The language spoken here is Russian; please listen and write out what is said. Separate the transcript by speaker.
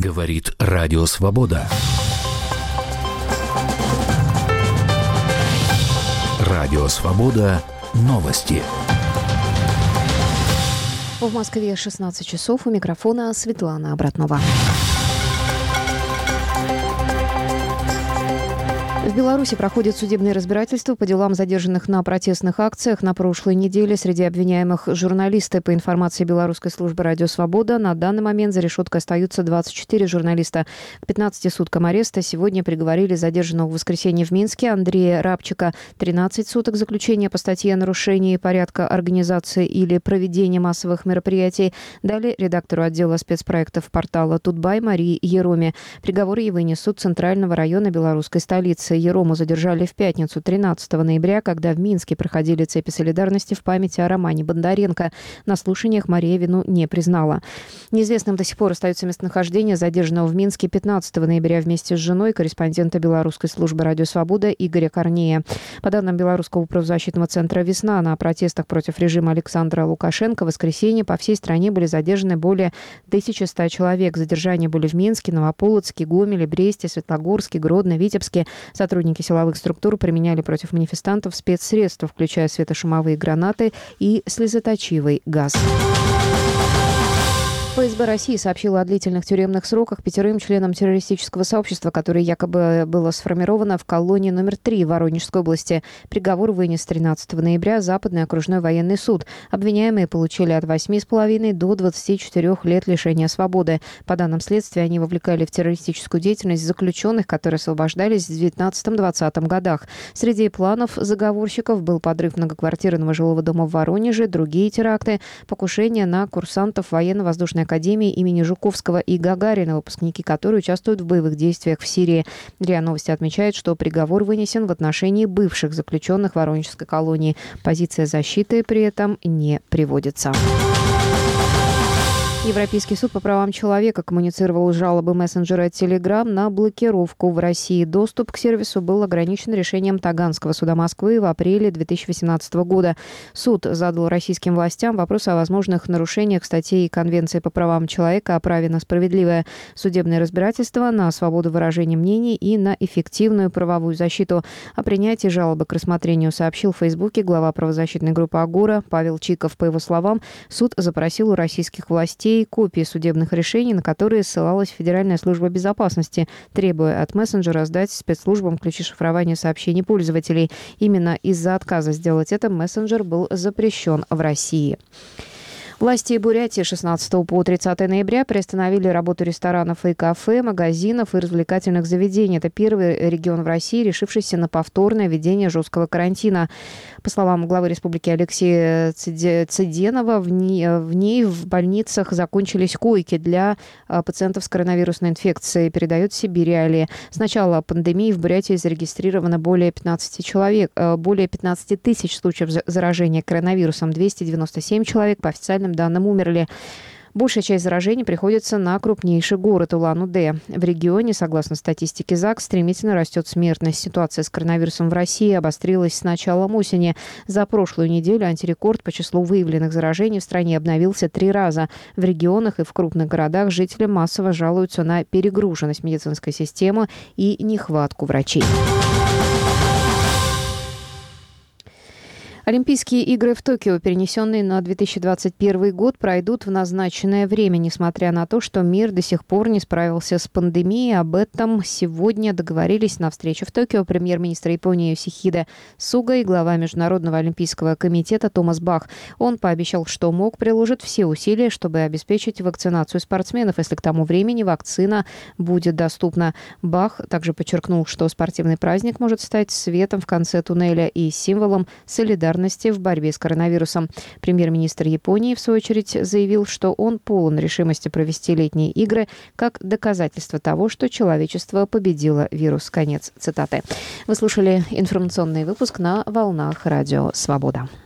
Speaker 1: Говорит Радио Свобода. Радио Свобода. Новости.
Speaker 2: В Москве 16 часов. У микрофона Светлана Обратнова. В Беларуси проходит судебное разбирательство по делам задержанных на протестных акциях. На прошлой неделе среди обвиняемых журналисты. По информации белорусской службы «Радио Свобода», на данный момент за решеткой остаются 24 журналиста. К 15 суткам ареста сегодня приговорили задержанного в воскресенье в Минске Андрея Рабчика. 13 суток заключения по статье о нарушении порядка организации или проведения массовых мероприятий. Далее редактору отдела спецпроектов портала «Тутбай» Марии Ероме. Приговоры ей вынесут Центрального района белорусской столицы. Ерому задержали в пятницу 13 ноября, когда в Минске проходили цепи солидарности в память о Романе Бондаренко. На слушаниях Мария вину не признала. Неизвестным до сих пор остается местонахождение задержанного в Минске 15 ноября вместе с женой корреспондента белорусской службы «Радио Свобода» Игоря Корнея. По данным Белорусского правозащитного центра «Весна», на протестах против режима Александра Лукашенко в воскресенье по всей стране были задержаны более 1100 человек. Задержания были в Минске, Новополоцке, Гомеле, Бресте, Светлогорске, Гродно, Витебске. Сотрудники силовых структур применяли против манифестантов спецсредства, включая светошумовые гранаты и слезоточивый газ. ФСБ России сообщила о длительных тюремных сроках 5 членам террористического сообщества, которое якобы было сформировано в колонии номер 3 Воронежской области. Приговор вынес 13 ноября Западный окружной военный суд. Обвиняемые получили от 8,5 до 24 лет лишения свободы. По данным следствия, они вовлекали в террористическую деятельность заключенных, которые освобождались в 19-20 годах. Среди планов заговорщиков был подрыв многоквартирного жилого дома в Воронеже, другие теракты, покушения на курсантов военно-воздушной академии имени Жуковского и Гагарина, выпускники которой участвуют в боевых действиях в Сирии. РИА Новости отмечает, что приговор вынесен в отношении бывших заключенных Воронежской колонии. Позиция защиты при этом не приводится. Европейский суд по правам человека коммуницировал жалобы мессенджера Telegram на блокировку в России. Доступ к сервису был ограничен решением Таганского суда Москвы в апреле 2018 года. Суд задал российским властям вопрос о возможных нарушениях статей Конвенции по правам человека о праве на справедливое судебное разбирательство, на свободу выражения мнений и на эффективную правовую защиту. О принятии жалобы к рассмотрению сообщил в Фейсбуке глава правозащитной группы «Агора» Павел Чиков. По его словам, суд запросил у российских властей копии судебных решений, на которые ссылалась Федеральная служба безопасности, требуя от мессенджера сдать спецслужбам ключи шифрования сообщений пользователей. Именно из-за отказа сделать это мессенджер был запрещен в России. Власти Бурятии 16 по 30 ноября приостановили работу ресторанов и кафе, магазинов и развлекательных заведений. Это первый регион в России, решившийся на повторное введение жесткого карантина. По словам главы республики Алексея Цыденова, в ней в больницах закончились койки для пациентов с коронавирусной инфекцией, передает Сибирь. С начала пандемии в Бурятии зарегистрировано более 15 тысяч случаев заражения коронавирусом. 297 человек по официальным данным умерли. Большая часть заражений приходится на крупнейший город Улан-Удэ. В регионе, согласно статистике ЗАГС, стремительно растет смертность. Ситуация с коронавирусом в России обострилась с началом осени. За прошлую неделю антирекорд по числу выявленных заражений в стране обновился 3 раза. В регионах и в крупных городах жители массово жалуются на перегруженность медицинской системы и нехватку врачей. Олимпийские игры в Токио, перенесенные на 2021 год, пройдут в назначенное время, несмотря на то, что мир до сих пор не справился с пандемией. Об этом сегодня договорились на встрече в Токио премьер-министр Японии Йосихиде Суга и глава Международного олимпийского комитета Томас Бах. Он пообещал, что МОК приложит все усилия, чтобы обеспечить вакцинацию спортсменов, если к тому времени вакцина будет доступна. Бах также подчеркнул, что спортивный праздник может стать светом в конце туннеля и символом солидарности в борьбе с коронавирусом. Премьер-министр Японии, в свою очередь, заявил, что он полон решимости провести летние игры как доказательство того, что человечество победило вирус. Конец цитаты. Вы слушали информационный выпуск на волнах Радио Свобода.